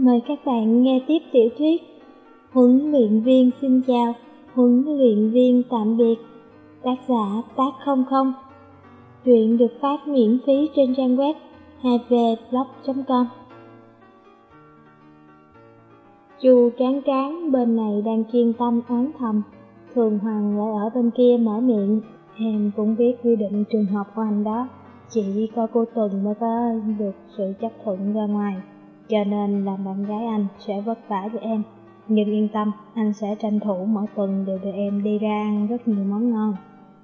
Mời các bạn nghe tiếp tiểu thuyết Huấn luyện viên xin chào, huấn luyện viên tạm biệt. Tác giả Tác 00. Truyện được phát miễn phí trên trang web hvblog.com. Chu Tráng Tráng bên này đang chuyên tâm oán thầm, Thường Hoàng lại ở bên kia mở miệng. Em cũng biết quy định trường học của anh đó, chỉ có cô Tuần mới có được sự chấp thuận ra ngoài, cho nên làm bạn gái anh sẽ vất vả với em. Nhưng yên tâm, anh sẽ tranh thủ mỗi tuần đều đưa em đi ra ăn rất nhiều món ngon.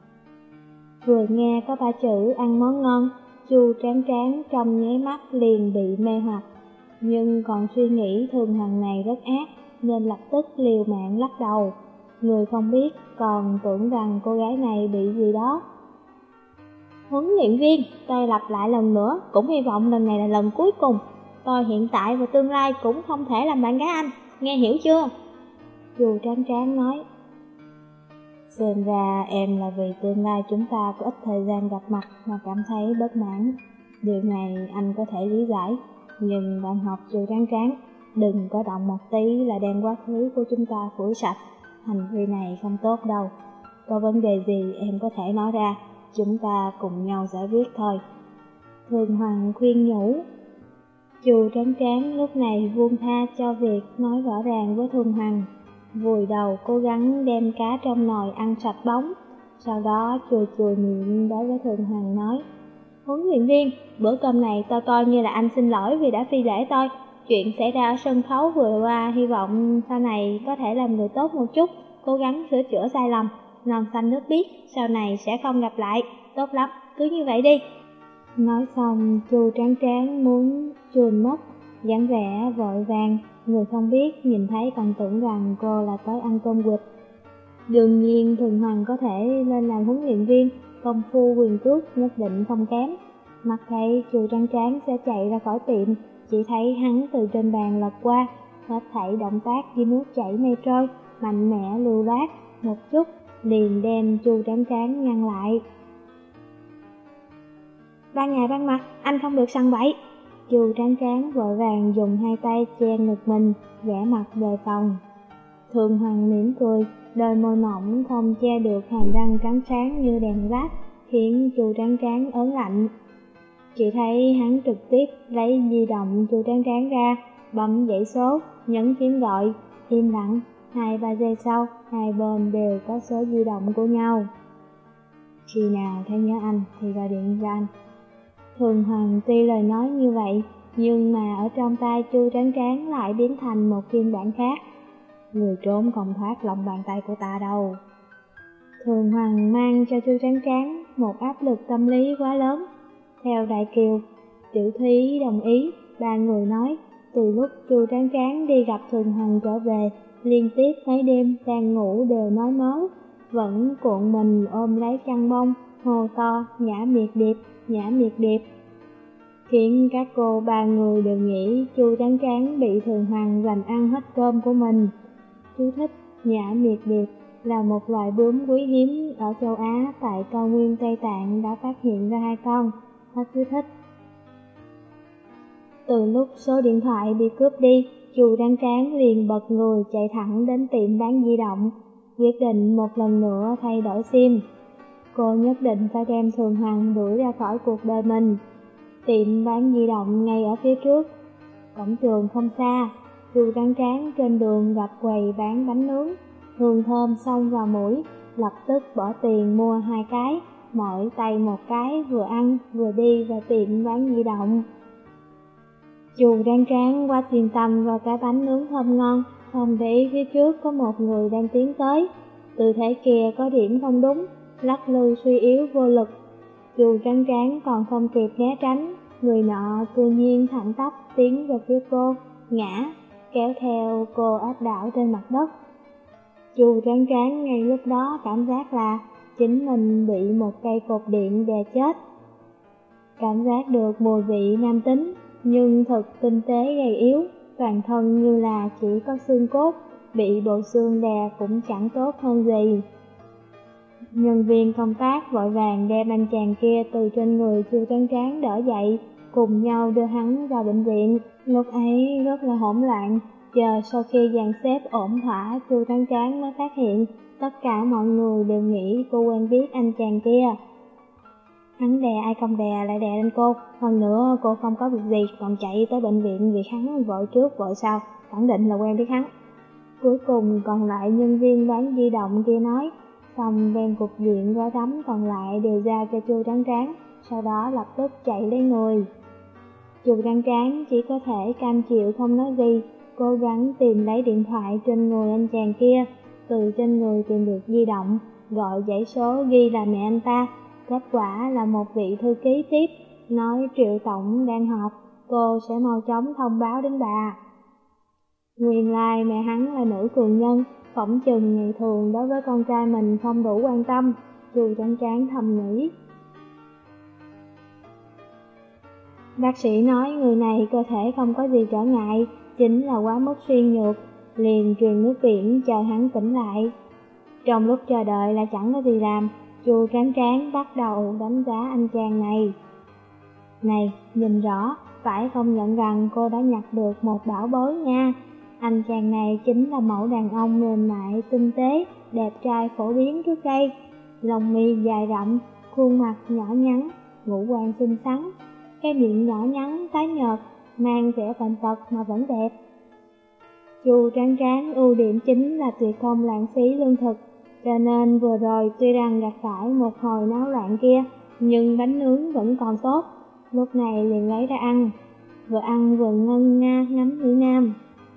Vừa nghe có 3 chữ ăn món ngon, Chu Tráng Tráng trong nháy mắt liền bị mê hoặc, nhưng còn suy nghĩ Thường Hoàng này rất ác nên lập tức liều mạng lắc đầu. Người không biết còn tưởng rằng cô gái này bị gì đó. Huấn luyện viên, tôi lặp lại lần nữa, cũng hy vọng lần này là lần cuối cùng. Tôi hiện tại và tương lai cũng không thể làm bạn gái anh, nghe hiểu chưa? Chu Tráng Tráng nói. Xem ra em là vì tương lai chúng ta có ít thời gian gặp mặt mà cảm thấy bất mãn. Điều này anh có thể lý giải, nhưng bạn học Chu Tráng Tráng, đừng có động một tí là đem quá khứ của chúng ta phủi sạch. Hành vi này không tốt đâu. Có vấn đề gì em có thể nói ra, chúng ta cùng nhau giải quyết thôi. Thường Hoàng khuyên nhủ. Chu Tráng Tráng lúc này buông tha cho việc nói rõ ràng với Thường Hoàng, vùi đầu cố gắng đem cá trong nồi ăn sạch bóng. Sau đó chùi chùi miệng đối với Thường Hoàng nói. Huấn luyện viên, bữa cơm này tôi coi như là anh xin lỗi vì đã phi lễ tôi. Chuyện xảy ra ở sân khấu vừa qua, hy vọng sau này có thể làm người tốt một chút, cố gắng sửa chữa sai lầm. Non xanh nước biếc, sau này sẽ không gặp lại. Tốt lắm, cứ như vậy đi. Nói xong, Chu Tráng Tráng muốn chuồn mất, dáng vẻ vội vàng, người không biết nhìn thấy còn tưởng rằng cô là tới ăn cơm quỵt. Đương nhiên Thường Hoàng có thể lên làm huấn luyện viên, công phu quyền cước nhất định không kém. Mắt thấy Chu Tráng Tráng sẽ chạy ra khỏi tiệm, chỉ thấy hắn từ trên bàn lật qua, hết thảy động tác như nước chảy mây trôi, mạnh mẽ lưu loát, một chút liền đem Chu Tráng Tráng ngăn lại. Ban ngày ban mặt, anh không được săn bậy. Chu Tráng Tráng vội vàng dùng hai tay che ngực mình, vẻ mặt đề phòng. Thường Hoàng mỉm cười, đôi môi mỏng không che được hàm răng trắng sáng như đèn led, khiến Chu Tráng Tráng ớn lạnh. Chỉ thấy hắn trực tiếp lấy di động Chu Tráng Tráng ra, bấm dãy số, nhấn phím gọi, im lặng, 2-3 giây sau, hai bên đều có số di động của nhau. Khi nào thấy nhớ anh thì gọi điện cho anh. Thường Hoàng tuy lời nói như vậy, nhưng mà ở trong tay Chu Tráng Tráng lại biến thành một phiên bản khác. Người trốn không thoát lòng bàn tay của ta đâu. Thường Hoàng mang cho Chu Tráng Tráng một áp lực tâm lý quá lớn. Theo Đại Kiều, Tiểu Thúy đồng ý, 3 người nói, từ lúc Chu Tráng Tráng đi gặp Thường Hoàng trở về, liên tiếp mấy đêm đang ngủ đều nói mớ, vẫn cuộn mình ôm lấy chăn bông, hô to, nhã miệt điệp, nhã miệt điệp. Khiến các cô 3 người đều nghĩ Chu Tráng Tráng bị Thường Hoàng giành ăn hết cơm của mình. Chú thích: nhã miệt điệp là một loài bướm quý hiếm ở châu Á, tại cao nguyên Tây Tạng đã phát hiện ra 2 con. Hết chú thích. Từ lúc số điện thoại bị cướp đi, Chu Tráng Tráng liền bật người chạy thẳng đến tiệm bán di động, quyết định một lần nữa thay đổi SIM. Cô nhất định phải đem Thường Hoàng đuổi ra khỏi cuộc đời mình. Tiệm bán di động ngay ở phía trước, cổng trường không xa. Chu Tráng Tráng trên đường gặp quầy bán bánh nướng, hương thơm xông vào mũi, lập tức bỏ tiền mua 2 cái, mỗi tay một cái, vừa ăn vừa đi vào tiệm bán di động. Chu Tráng Tráng quá chuyên tâm vào cái bánh nướng thơm ngon, không để ý phía trước có một người đang tiến tới. Tư thế kia có điểm không đúng, lắc lư suy yếu vô lực. Chu Tráng Tráng còn không kịp né tránh, người nọ tự nhiên thẳng tắp tiến về phía cô, ngã, kéo theo cô áp đảo trên mặt đất. Chu Tráng Tráng ngay lúc đó cảm giác là chính mình bị một cây cột điện đè chết. Cảm giác được mùi vị nam tính, nhưng thật tinh tế gầy yếu, toàn thân như là chỉ có xương cốt, bị bộ xương đè cũng chẳng tốt hơn gì. Nhân viên công tác vội vàng đem anh chàng kia từ trên người Chu Tráng Tráng đỡ dậy, cùng nhau đưa hắn vào bệnh viện. Lúc ấy rất là hỗn loạn, chờ sau khi dàn xếp ổn thỏa, Chu Tráng Tráng mới phát hiện tất cả mọi người đều nghĩ cô quen biết anh chàng kia. Hắn đè ai không đè lại đè lên cô, hơn nữa cô không có việc gì còn chạy tới bệnh viện vì hắn vội trước vội sau, khẳng định là quen biết hắn. Cuối cùng còn lại nhân viên bán di động kia nói, xong đem cục diện gói tắm còn lại đều giao cho Chu Tráng Tráng, sau đó lập tức chạy lấy người. Chu Tráng Tráng chỉ có thể cam chịu không nói gì, cố gắng tìm lấy điện thoại trên người anh chàng kia, từ trên người tìm được di động, gọi dãy số ghi là mẹ anh ta. Kết quả là một vị thư ký tiếp, nói Triệu Tổng đang họp, cô sẽ mau chóng thông báo đến bà. Nguyên lai mẹ hắn là nữ cường nhân, phỏng chừng ngày thường đối với con trai mình không đủ quan tâm, Chu Tráng Tráng thầm nghĩ. Bác sĩ nói người này cơ thể không có gì trở ngại, chính là quá mức suy nhược, liền truyền nước biển chờ hắn tỉnh lại. Trong lúc chờ đợi là chẳng có gì làm, Chu Tráng Tráng bắt đầu đánh giá anh chàng này. Này, nhìn rõ, phải công nhận rằng cô đã nhặt được một bảo bối nha. Anh chàng này chính là mẫu đàn ông mềm mại, tinh tế, đẹp trai phổ biến trước đây. Lông mi dài rậm, khuôn mặt nhỏ nhắn, ngũ quan xinh xắn, cái miệng nhỏ nhắn tái nhợt, mang vẻ bệnh tật mà vẫn đẹp. Chu Tráng Tráng ưu điểm chính là tuyệt không lãng phí lương thực, cho nên vừa rồi tuy rằng gặp phải một hồi náo loạn kia, nhưng bánh nướng vẫn còn tốt, lúc này liền lấy ra ăn vừa ngân nga ngắm Mỹ Nam.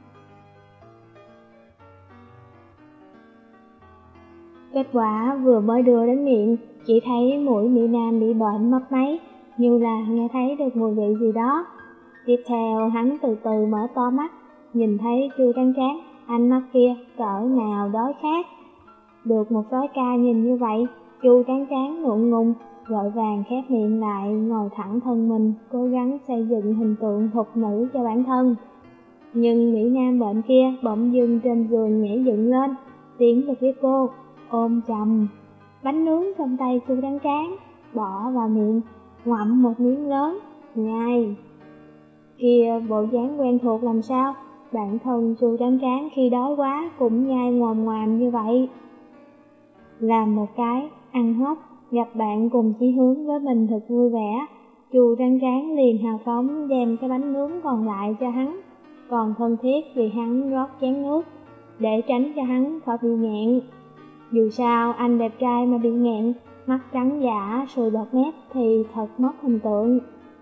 Kết quả vừa mới đưa đến miệng, chỉ thấy mũi Mỹ Nam bị bệnh mất máy, như là nghe thấy được mùi vị gì đó. Tiếp theo hắn từ từ mở to mắt, nhìn thấy Chu Tráng Tráng, ánh mắt kia cỡ nào đói khát. Được một soái ca nhìn như vậy, Chu Tráng Tráng ngượng ngùng, vội vàng khép miệng lại, ngồi thẳng thân mình, cố gắng xây dựng hình tượng thục nữ cho bản thân. Nhưng Mỹ Nam bệnh kia bỗng dưng trên giường nhảy dựng lên, tiến về phía cô, ôm chầm bánh nướng trong tay Chu Tráng Tráng, bỏ vào miệng, ngậm một miếng lớn, nhai. Kia bộ dáng quen thuộc làm sao, bản thân Chu Tráng Tráng khi đói quá cũng nhai ngoàm ngoàm như vậy. Làm một cái, ăn hết, gặp bạn cùng chí hướng với mình thật vui vẻ, Chu Tráng Tráng liền hào phóng đem cái bánh nướng còn lại cho hắn, còn thân thiết vì hắn rót chén nước, để tránh cho hắn khỏi bị nghẹn. Dù sao anh đẹp trai mà bị nghẹn, mắt trắng dã, sùi bọt mép thì thật mất hình tượng.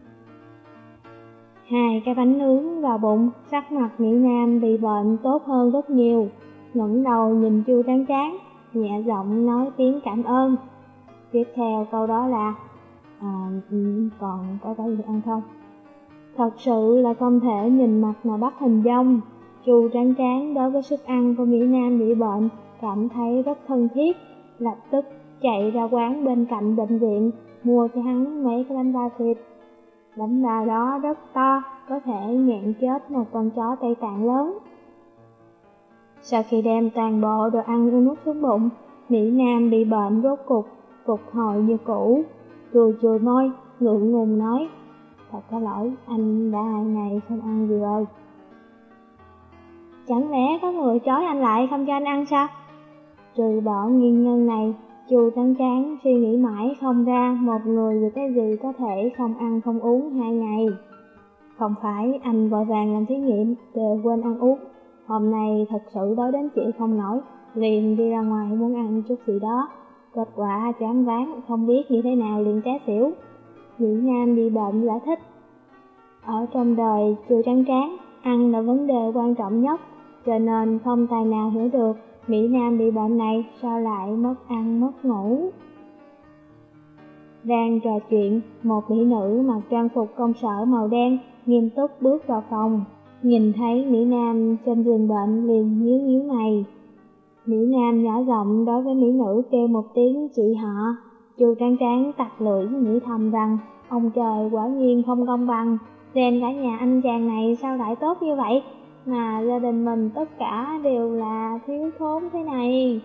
Hai cái bánh nướng vào bụng, sắc mặt Mỹ Nam bị bệnh tốt hơn rất nhiều, ngẩng đầu nhìn Chu Tráng Tráng, nhẹ giọng nói tiếng cảm ơn. Tiếp theo câu đó là, còn có cái gì ăn không? Thật sự là không thể nhìn mặt mà bắt hình dong. Chu Tráng Tráng đối với sức ăn của Mỹ Nam bị bệnh cảm thấy rất thân thiết, lập tức chạy ra quán bên cạnh bệnh viện, mua cho hắn mấy cái bánh bao thịt. Bánh bao đó rất to, có thể nghẹn chết một con chó Tây Tạng lớn. Sau khi đem toàn bộ đồ ăn nuốt xuống bụng, Mỹ Nam bị bệnh rốt cục phục hồi như cũ, chùi môi, ngượng ngùng nói, thật có lỗi, anh đã 2 ngày không ăn gì rồi. Chẳng lẽ có người trói anh lại không cho anh ăn sao? Trừ bỏ nguyên nhân này, Chu Tráng Tráng suy nghĩ mãi không ra một người vì cái gì có thể không ăn không uống 2 ngày. Không phải anh vội vàng làm thí nghiệm đều quên ăn uống, hôm nay thật sự đói đến chịu không nổi, liền đi ra ngoài muốn ăn chút gì đó. Kết quả choáng váng, không biết như thế nào liền té xỉu. Mỹ Nam bị bệnh giải thích. Ở trong đời Chu Tráng Tráng, ăn là vấn đề quan trọng nhất, cho nên không tài nào hiểu được Mỹ Nam bị bệnh này sao lại mất ăn mất ngủ. Đang trò chuyện, một mỹ nữ mặc trang phục công sở màu đen nghiêm túc bước vào phòng, nhìn thấy Mỹ Nam trên giường bệnh liền nhíu nhíu mày. Mỹ Nam nhỏ giọng đối với mỹ nữ kêu một tiếng chị họ. Chu Tráng Tráng tặc lưỡi nghĩ thầm rằng ông trời quả nhiên không công bằng, xem cả nhà anh chàng này sao lại tốt như vậy, mà gia đình mình tất cả đều là thiếu thốn thế này.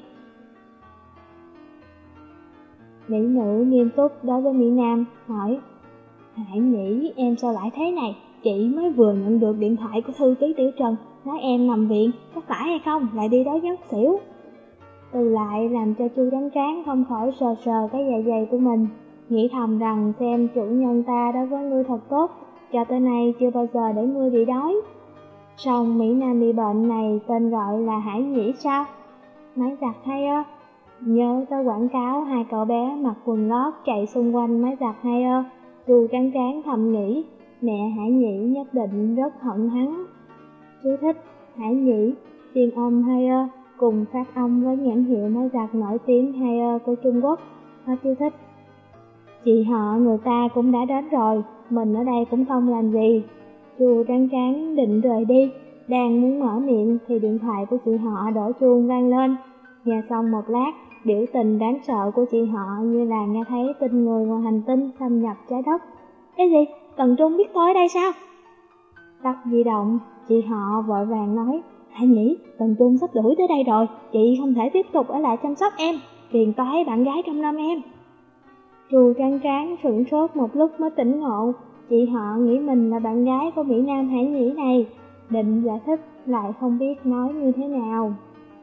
Mỹ nữ nghiêm túc đối với Mỹ Nam hỏi, Hải Nhĩ, em sao lại thế này? Chị mới vừa nhận được điện thoại của thư ký Tiểu Trần, nói em nằm viện, có phải hay không? Lại đi đó ngất xỉu. Từ lại làm cho Chu Trắng Tráng không khỏi sờ sờ cái dạ dày của mình, nghĩ thầm rằng xem chủ nhân ta đối với ngươi thật tốt, cho tới nay chưa bao giờ để ngươi bị đói. Song Mỹ Nam bị bệnh này tên gọi là Hải Nhĩ sao? Máy giặt hay ơ. Nhớ tới quảng cáo hai cậu bé mặc quần lót chạy xung quanh máy giặt hay ơ. Chu Trắng Tráng thầm nghĩ, mẹ Hải Nhĩ nhất định rất hận hắn. Chú thích: Hải Nhĩ, phiên âm hay ơ, cùng phát âm với nhãn hiệu máy giặt nổi tiếng hay ơ của Trung Quốc. Hết chú thích. Chị họ người ta cũng đã đến rồi, mình ở đây cũng không làm gì. Chu Trắng Tráng định rời đi, đang muốn mở miệng thì điện thoại của chị họ đổ chuông vang lên. Nghe xong một lát, biểu tình đáng sợ của chị họ như là nghe thấy tin người ngoài hành tinh xâm nhập trái đất. Cái gì? Tần Trung biết tôi ở đây sao? Tắt di động, chị họ vội vàng nói, Hải Nhĩ, Tần Trung sắp đuổi tới đây rồi, chị không thể tiếp tục ở lại chăm sóc em, phiền toái bạn gái trong năm em. Chu Trắng Tráng sửng sốt một lúc mới tỉnh ngộ, chị họ nghĩ mình là bạn gái của Mỹ Nam Hải Nhĩ này, định giải thích lại không biết nói như thế nào.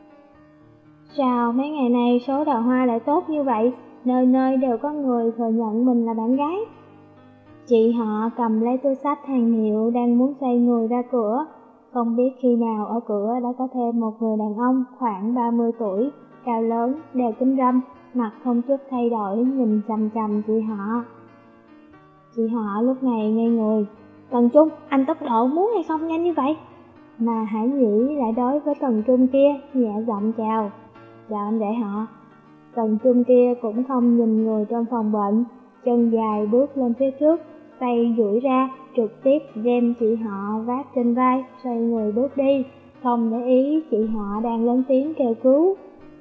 Sao mấy ngày nay số đào hoa lại tốt như vậy, nơi nơi đều có người thừa nhận mình là bạn gái. Chị họ cầm lấy túi xách hàng hiệu đang muốn xoay người ra cửa, không biết khi nào ở cửa đã có thêm một người đàn ông khoảng 30 tuổi, cao lớn, đeo kính râm, mặt không chút thay đổi nhìn chằm chằm chị họ. Chị họ lúc này ngây người, Tần Trung, anh tốc độ muốn hay không nhanh như vậy? Mà Hải Nhĩ lại đối với Tần Trung kia nhẹ giọng chào, chào anh rể họ. Tần Trung kia cũng không nhìn người trong phòng bệnh, chân dài bước lên phía trước, tay duỗi ra, trực tiếp đem chị họ vác trên vai, xoay người bước đi, không để ý chị họ đang lớn tiếng kêu cứu.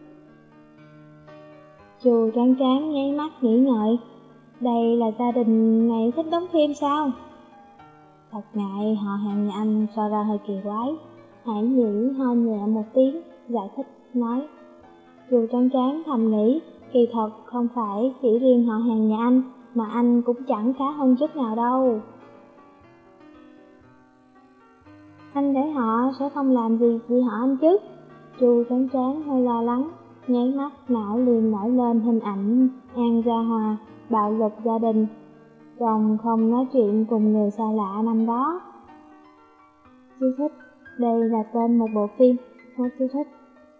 Chu Trắng Tráng nháy mắt nghĩ ngợi, đây là gia đình này thích đóng phim sao? Thật ngại họ hàng nhà anh so ra hơi kỳ quái. Hải Nhĩ ho nhẹ một tiếng, giải thích nói. Chu Trắng Tráng thầm nghĩ, kỳ thật không phải chỉ riêng họ hàng nhà anh, mà anh cũng chẳng khá hơn chút nào đâu. Anh để họ sẽ không làm gì chị họ anh chứ? Chu Trắng Tráng hơi lo lắng, nháy mắt não liền nổi lên hình ảnh An Gia Hòa, bạo lực gia đình, chồng không nói chuyện cùng người xa lạ năm đó. Chú thích: đây là tên một bộ phim. Hết chú thích.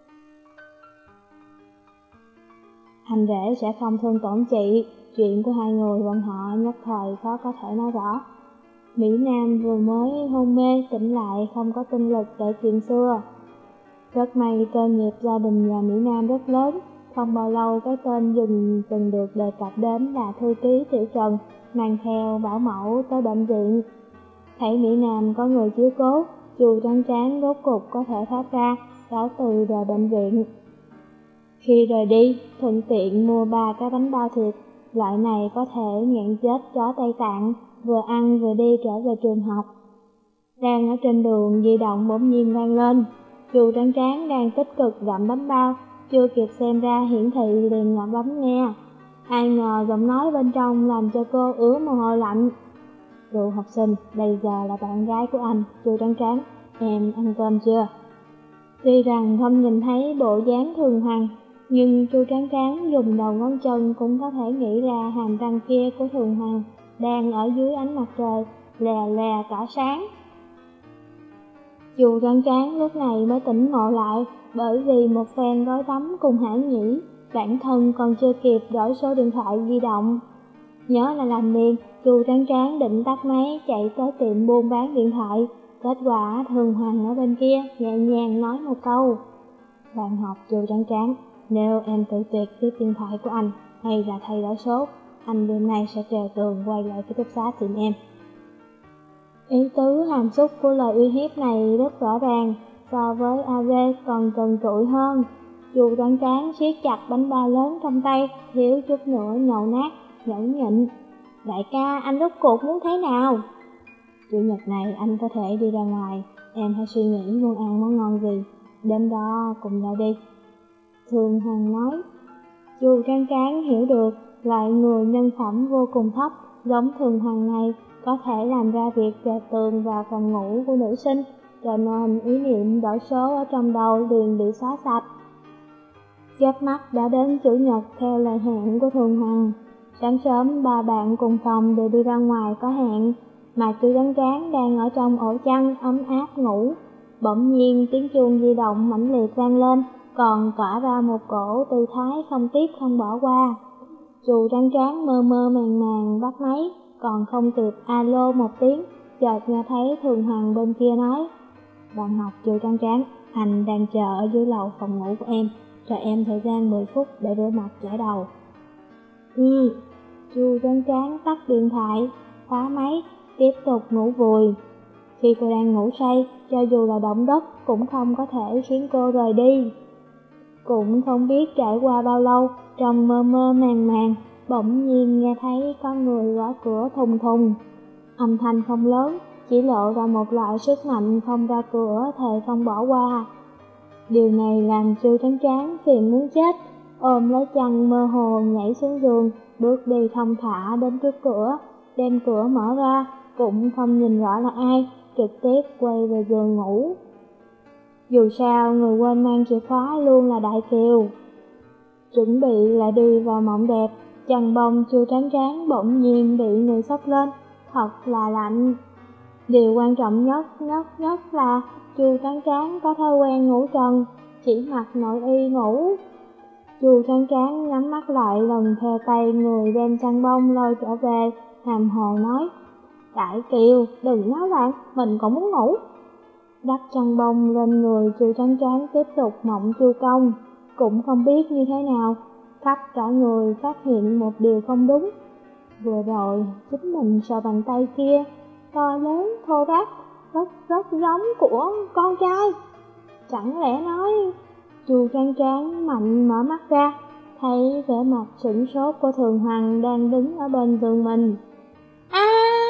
Anh rể sẽ không thương tổn chị, chuyện của hai người bọn họ nhất thời khó có thể nói rõ. Mỹ Nam vừa mới hôn mê tỉnh lại không có tinh lực kể chuyện xưa. Rất may cơ nghiệp gia đình nhà Mỹ Nam rất lớn, không bao lâu cái tên từng được đề cập đến là thư ký Tiểu Trần mang theo bảo mẫu tới bệnh viện. Thấy Mỹ Nam có người chiếu cố, Chu Trắng Tráng rốt cục có thể thoát ra, cáo từ rời bệnh viện. Khi rời đi, thuận tiện mua 3 cái bánh bao thịt, loại này có thể nghẹn chết chó Tây Tạng, vừa ăn vừa đi trở về trường học. Đang ở trên đường, di động bỗng nhiên vang lên. Chu Trắng Tráng đang tích cực gặm bánh bao, chưa kịp xem ra hiển thị liền ngậm bấm nghe. Ai ngờ giọng nói bên trong làm cho cô ứa mồ hôi lạnh. Cựu học sinh, bây giờ là bạn gái của anh, Chu Trắng Tráng, em ăn cơm chưa? Tuy rằng không nhìn thấy bộ dáng thường hằng, nhưng Chu Trắng Tráng dùng đầu ngón chân cũng có thể nghĩ ra hàm răng kia của Thường Hằng đang ở dưới ánh mặt trời, lè lè tỏa sáng. Chu Trắng Tráng lúc này mới tỉnh ngộ lại, bởi vì một phen gói bánh cùng Hải Nhĩ, bản thân còn chưa kịp đổi số điện thoại di động. Nhớ là làm liền, Chu Trắng Tráng định tắt máy chạy tới tiệm buôn bán điện thoại. Kết quả Thường Hoàng ở bên kia nhẹ nhàng nói một câu. Bạn học Chu Trắng Tráng, nếu em tự tuyệt tiếp điện thoại của anh hay là thay đổi số, anh đêm nay sẽ trèo tường quay lại ký túc xá tìm em. Ý tứ hàm xúc của lời uy hiếp này rất rõ ràng, so với AV còn trần trụi hơn. Chu Trắng Tráng siết chặt bánh bao lớn trong tay, thiếu chút nữa nhậu nát, nhẫn nhịn. Đại ca, anh rốt cuộc muốn thế nào? Chủ nhật này anh có thể đi ra ngoài, em hãy suy nghĩ muốn ăn món ngon gì, đến đó cùng nhau đi. Thường Hằng nói. Chu Trắng Tráng hiểu được, loại người nhân phẩm vô cùng thấp, giống Thường Hoàng này có thể làm ra việc trèo tường vào phòng ngủ của nữ sinh, cho nên ý niệm đổi số ở trong đầu liền bị xóa sạch. Chớp mắt đã đến Chủ nhật theo lời hẹn của Thường Hoàng. Sáng sớm ba bạn cùng phòng đều đi ra ngoài có hẹn, mà Chu Tráng Tráng đang ở trong ổ chăn ấm áp ngủ. Bỗng nhiên tiếng chuông di động mãnh liệt vang lên, còn tỏa ra một cổ tư thái không tiếc không bỏ qua. Chu Tráng Tráng mơ mơ màng màng bắt máy, còn không kịp alo một tiếng, chợt nghe thấy Thường Hoàng bên kia nói: "Bạn học Chu Tráng Tráng, anh đang chờ ở dưới lầu phòng ngủ của em, cho em thời gian 10 phút để rửa mặt chải đầu." Chu Tráng Tráng tắt điện thoại, khóa máy, tiếp tục ngủ vùi. Khi cô đang ngủ say, cho dù là động đất cũng không có thể khiến cô rời đi. Cũng không biết trải qua bao lâu, trong mơ mơ màng màng, bỗng nhiên nghe thấy có người gõ cửa thùng thùng. Âm thanh không lớn, chỉ lộ ra một loại sức mạnh không ra cửa thề không bỏ qua. Điều này làm Chu Tráng Tráng phiền muốn chết, ôm lấy chăn mơ hồ nhảy xuống giường, bước đi thong thả đến trước cửa, đem cửa mở ra, cũng không nhìn rõ là ai, trực tiếp quay về giường ngủ. Dù sao, người quên mang chìa khóa luôn là Đại Kiều. Chuẩn bị lại đi vào mộng đẹp, chăn bông Chu Tráng Tráng bỗng nhiên bị người xốc lên, thật là lạnh. Điều quan trọng nhất là Chu Tráng Tráng có thói quen ngủ trần, chỉ mặc nội y ngủ. Chu Tráng Tráng nhắm mắt lại lần theo tay người đem chăn bông lôi trở về, hàm hồ nói: "Đại Kiều, đừng náo loạn, mình còn muốn ngủ." Đắp chăn bông lên người Chu Tráng Tráng tiếp tục mộng chu công, cũng không biết như thế nào, khắp cả người phát hiện một điều không đúng. Vừa rồi, chính mình sờ bàn tay kia, to lớn, thô ráp, rất giống của con trai. Chẳng lẽ nói... Chu Tráng Tráng mạnh mở mắt ra, thấy vẻ mặt sửng sốt của Thường Hoàng đang đứng ở bên giường mình. A!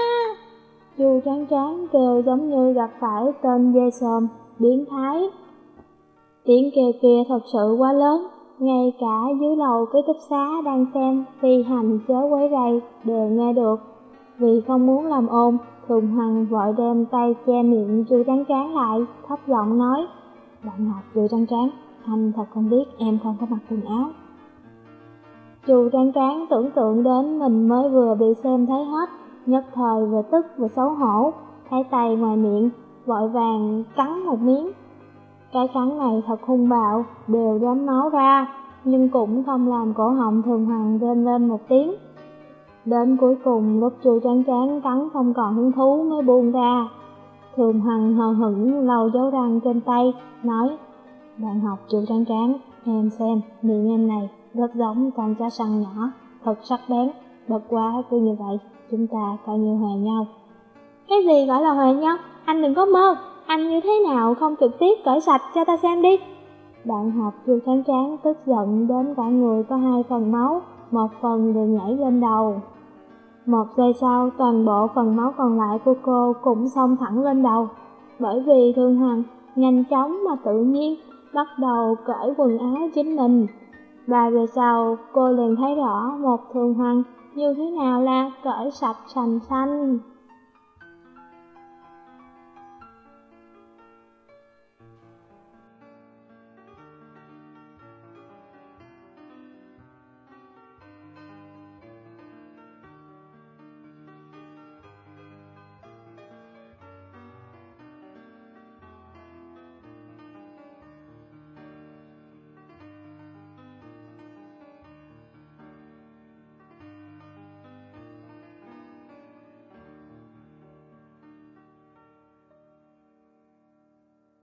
Chu Tráng Tráng kêu giống như gặp phải tên dê sòm, biến thái. Tiếng kêu kia thật sự quá lớn, ngay cả dưới lầu ký túc xá đang xem phi hành chớ quấy rầy đều nghe được. Vì không muốn làm ồn, Thường Hoàng vội đem tay che miệng Chu Tráng Tráng lại, thấp giọng nói: "Bạn học Chu Tráng Tráng, anh thật không biết em không có mặc quần áo." Chu Tráng Tráng tưởng tượng đến mình mới vừa bị xem thấy hết, nhất thời vừa tức vừa xấu hổ, thấy tay ngoài miệng, vội vàng cắn một miếng. Cái cắn này thật hung bạo, đều đốm máu ra, nhưng cũng không làm cổ họng Thường Hoàng rên lên một tiếng. Đến cuối cùng lúc Chu Tráng Tráng cắn không còn hứng thú mới buông ra. Thường Hoàng hờ hững lau dấu răng trên tay, nói: "Bạn học Chu Tráng Tráng, em xem, miệng em này rất giống con chó săn nhỏ, thật sắc bén, bất quá cứ như vậy, chúng ta coi như hòa nhau." "Cái gì gọi là hòa nhau? Anh đừng có mơ, anh như thế nào không trực tiếp cởi sạch cho ta xem đi." Bạn học Chu Tráng Tráng tức giận đến cả người có 2 phần máu, 1 phần đều nhảy lên đầu. 1 giây sau, toàn bộ phần máu còn lại của cô cũng xông thẳng lên đầu. Bởi vì Thường Hoàng nhanh chóng mà tự nhiên bắt đầu cởi quần áo chính mình. 3 giây sau, cô liền thấy rõ một Thường Hoàng như thế nào là cởi sạch sành xanh.